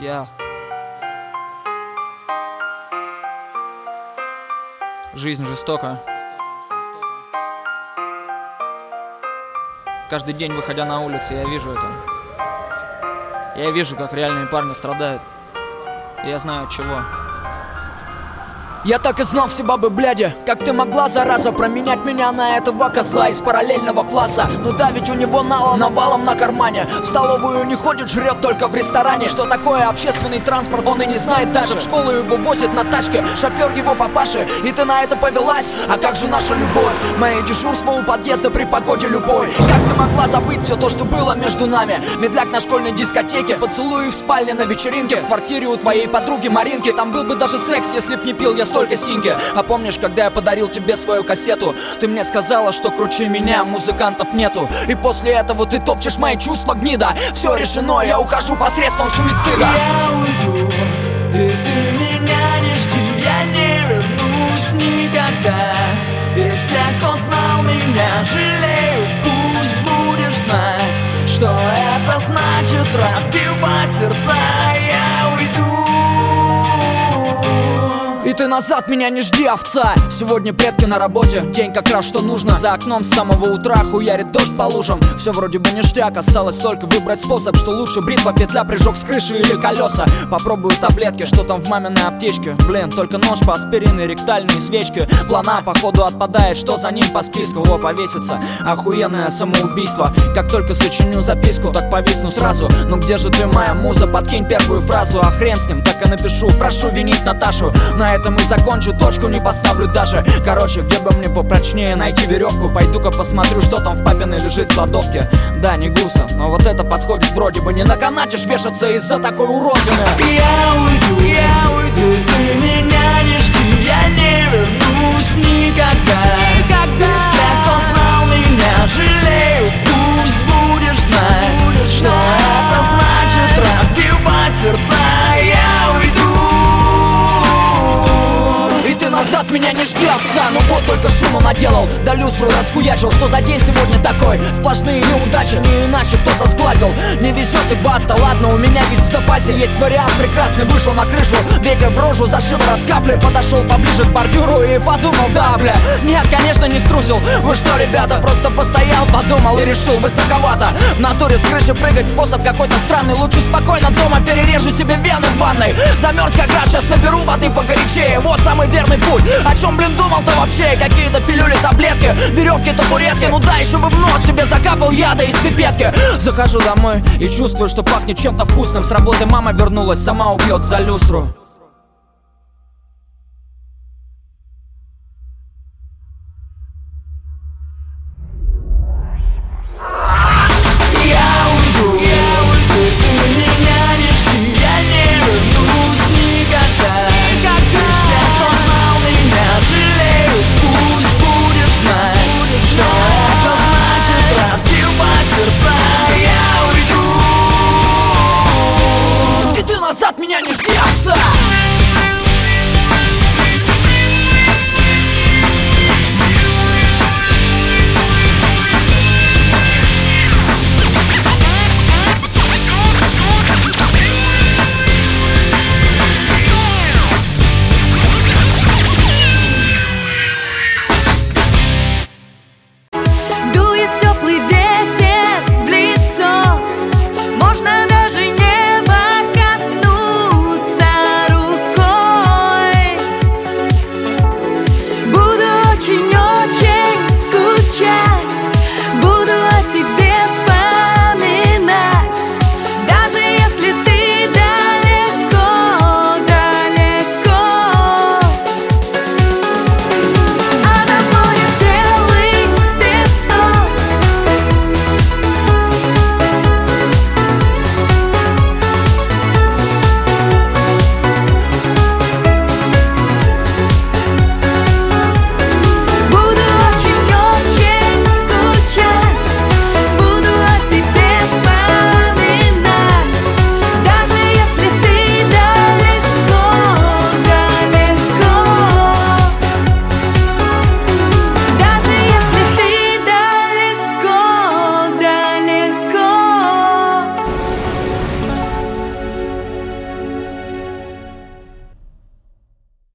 Я. Жизнь жестока. Каждый день, выходя на улицу, я вижу это. Я вижу, как реальные парни страдают. И я знаю, от чего. Я так и знал, все бабы бляди. Как ты могла, зараза, променять меня на этого козла из параллельного класса? Ну да, ведь у него навалом на кармане. В столовую не ходит, жрет только в ресторане. Что такое общественный транспорт, он и не знает даже. В школу его возит на тачке шофер его папаши. И ты на это повелась? А как же наша любовь? Мои дежурства у подъезда при погоде любой. Как ты могла забыть все то, что было между нами? Медляк на школьной дискотеке, поцелуи в спальне на вечеринке, в квартире у твоей подруги Маринки. Там был бы даже секс, если б не пил я столько синьки. А помнишь, когда я подарил тебе свою кассету? Ты мне сказала, что круче меня музыкантов нету. И после этого ты топчешь мои чувства, гнида. Все решено, я ухожу посредством суицида. Я уйду, и ты меня не жди. Я не вернусь никогда. И все, кто знал меня, жалеют. Пусть будешь знать, что это значит разбивать сердца. Я уйду. И ты назад меня не жди, овца. Сегодня предки на работе, день как раз что нужно. За окном с самого утра хуярит дождь по лужам. Все вроде бы ништяк, осталось только выбрать способ. Что лучше, бритва, петля, прыжок с крыши или колеса. Попробую таблетки, что там в маминой аптечке. Блин, только нож, аспирин и ректальные свечки. Плана походу отпадает, что за ним по списку. О, повесится, охуенное самоубийство. Как только сочиню записку, так повисну сразу. Ну где же ты, моя муза, подкинь первую фразу. А хрен с ним, так и напишу, прошу винить Наташу. На этом и закончу, точку не поставлю даже. Короче, где бы мне попрочнее найти веревку? Пойду-ка посмотрю, что там в папиной лежит в кладовке. Да, не густо, но вот это подходит вроде бы. Не на канатишь вешаться из-за такой уродины. Я уйду, и ты меня не жди. Я не вернусь никогда. И все, кто знал меня, жалеют. Пусть будешь знать, что это значит разбивать сердца. Я уйду. И ты назад меня не жди, овца. Ну вот только шуму наделал, да люстру расхуячил. Что за день сегодня такой? Сплошные неудачи, не иначе кто-то сглазил. Не везет и баста, ладно, у меня ведь в запасе есть вариант прекрасный. Вышел на крышу, ветер в рожу за шиворот капли. Подошел поближе к бордюру и подумал, да, бля. Нет, конечно, не струсил. Вы что, ребята, просто постоял, подумал и решил, высоковато. В натуре с крыши прыгать способ какой-то странный. Лучше спокойно дома перережу себе вены в ванной. Замерз как раз, сейчас наберу воды погорячее. Вот самый верный путь. О чем, блин, думал-то вообще? Какие-то пилюли, таблетки, веревки, табуретки. Ну да, еще бы в нос себе закапал яда из пипетки. Захожу домой и чувствую, что пахнет чем-то вкусным. С работы мама вернулась, сама убьет за люстру.